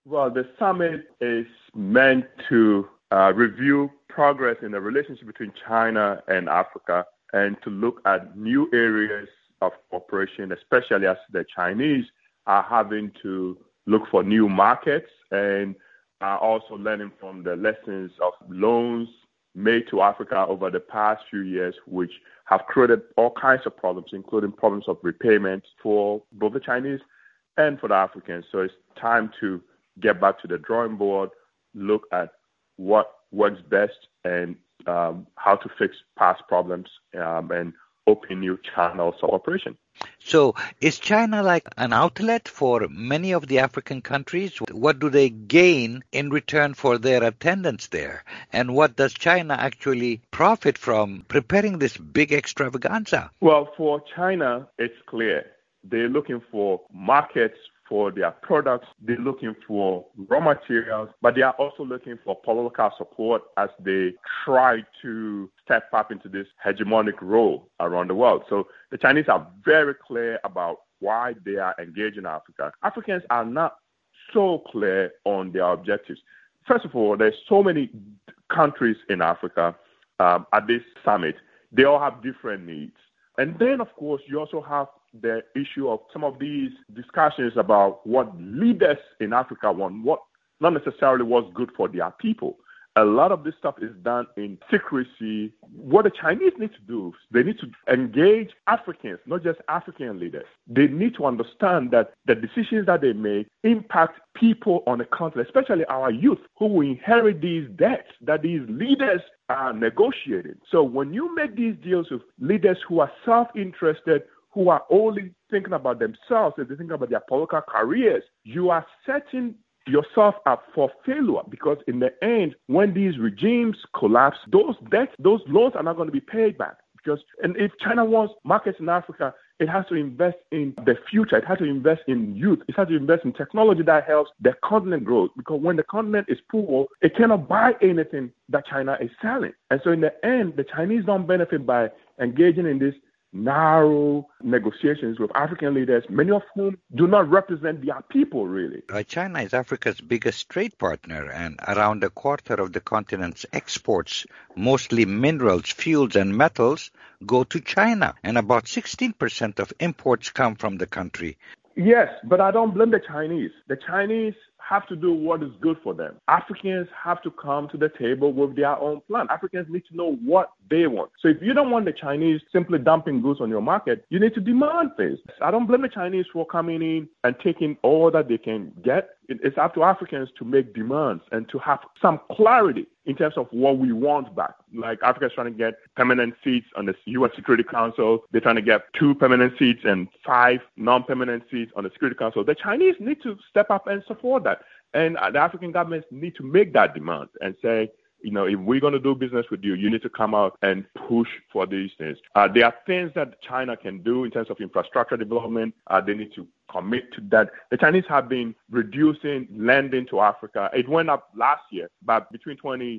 Well, the summit is meant to review progress in the relationship between China and Africa and to look at new areas of cooperation, especially as the Chinese are having to look for new markets and are also learning from the lessons of loans made to Africa over the past few years, which have created all kinds of problems, including problems of repayment for both the Chinese and for the Africans. So it's time to get back to the drawing board, look at what works best and how to fix past problems and open new channels of operation. So is China like an outlet for many of the African countries? What do they gain in return for their attendance there? And what does China actually profit from preparing this big extravaganza? Well, for China, it's clear. They're looking for markets for their products. They're looking for raw materials, but they are also looking for political support as they try to step up into this hegemonic role around the world. So the Chinese are very clear about why they are engaged in Africa. Africans are not so clear on their objectives. First of all, there's so many countries in Africa at this summit. They all have different needs. And then, of course, you also have the issue of some of these discussions about what leaders in Africa want, what not necessarily what's good for their people. A lot of this stuff is done in secrecy. What the Chinese need to do, they need to engage Africans, not just African leaders. They need to understand that the decisions that they make impact people on the continent, especially our youth who will inherit these debts that these leaders are negotiating. So when you make these deals with leaders who are self-interested, who are only thinking about themselves and they think about their political careers, you are setting yourself up for failure, because in the end, when these regimes collapse, those debts, those loans are not going to be paid back. And if China wants markets in Africa, it has to invest in the future. It has to invest in youth. It has to invest in technology that helps the continent grow. Because when the continent is poor, it cannot buy anything that China is selling. And so in the end, the Chinese don't benefit by engaging in this narrow negotiations with African leaders, many of whom do not represent their people, really. China is Africa's biggest trade partner, and around a quarter of the continent's exports, mostly minerals, fuels, and metals, go to China, and about 16% of imports come from the country. Yes, but I don't blame the Chinese. The Chinese have to do what is good for them. Africans have to come to the table with their own plan. Africans need to know what they want. So if you don't want the Chinese simply dumping goods on your market, you need to demand things. I don't blame the Chinese for coming in and taking all that they can get. It's up to Africans to make demands and to have some clarity in terms of what we want back. Like Africa is trying to get permanent seats on the UN Security Council. They're trying to get 2 permanent seats and 5 non-permanent seats on the Security Council. The Chinese need to step up and support that. And the African governments need to make that demand and say, you know, if we're going to do business with you, you need to come out and push for these things. There are things that China can do in terms of infrastructure development. They need to commit to that. The Chinese have been reducing lending to Africa. It went up last year, but between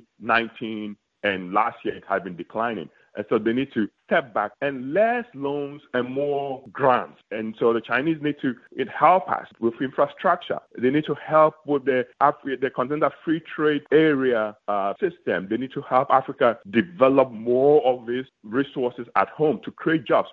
2019 and last year, it had been declining. And so they need to step back and less loans and more grants. And so the Chinese need to help us with infrastructure. They need to help with the Continental Free Trade Area system. They need to help Africa develop more of these resources at home to create jobs.